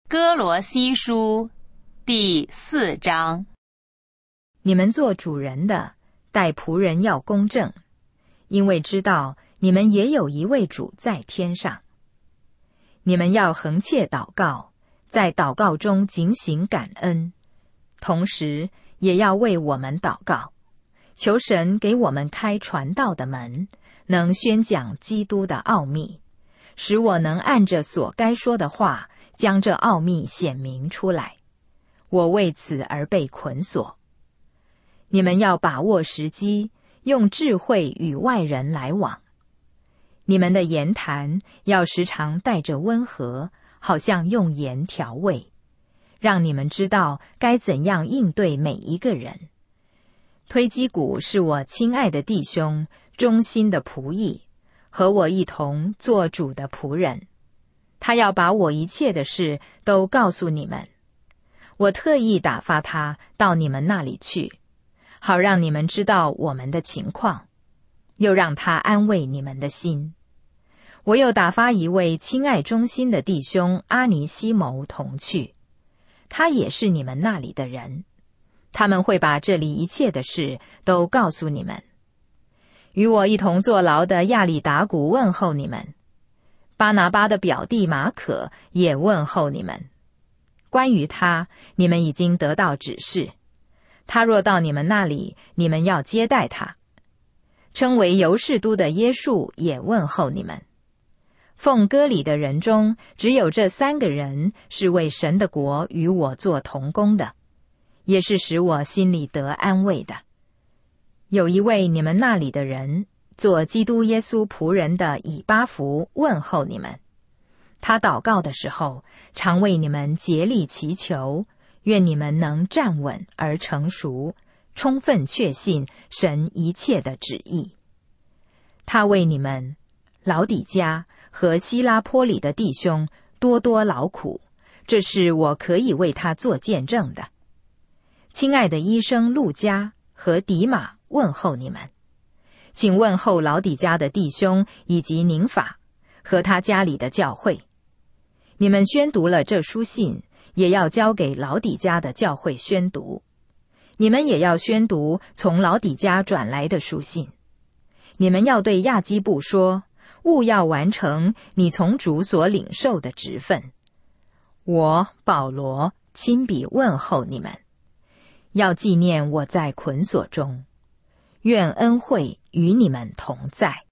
哥罗西书第4章。 你们做主人的，待仆人要公正，因为知道你们也有一位主在天上。你们要恒切祷告，在祷告中警醒感恩，同时也要为我们祷告，求神给我们开传道的门，能宣讲基督的奥秘，使我能按着所该说的话，将这奥秘显明出来。我为此而被捆锁。你们要把握时机，用智慧与外人来往。你们的言谈要时常带着温和，好像用盐调味，让你们知道该怎样应对每一个人。推基古是我亲爱的弟兄，忠心的仆役，和我一同做主的仆人。他要把我一切的事都告诉你们。我特意打发他到你们那里去，好让你们知道我们的情况，又让他安慰你们的心。我又打发一位亲爱忠心的弟兄阿尼西谋同去，他也是你们那里的人，他们会把这里一切的事都告诉你们。与我一同坐牢的亚里达古问候你们，巴拿巴的表弟马可也问候你们。关于他，你们已经得到指示，他若到你们那里，你们要接待他。称为犹士都的耶稣也问候你们。奉割礼的人中，只有这3个人是为神的国与我做同工的，也是使我心里得安慰的。有一位你们那里的人，做基督耶稣仆人的以巴弗问候你们。他祷告的时候，常为你们竭力祈求，愿你们能站稳而成熟，充分确信神一切的旨意。他为你们老底嘉和希拉坡里的弟兄多多劳苦，这是我可以为他做见证的。亲爱的医生路加和迪马问候你们，请问候老底嘉的弟兄以及宁法和他家里的教会。你们宣读了这书信，也要交给老底嘉的教会宣读。你们也要宣读从老底嘉转来的书信。你们要对亚基布说，务要完成你从主所领受的职分。我保罗亲笔问候你们，要纪念我在捆锁中。愿恩惠与你们同在。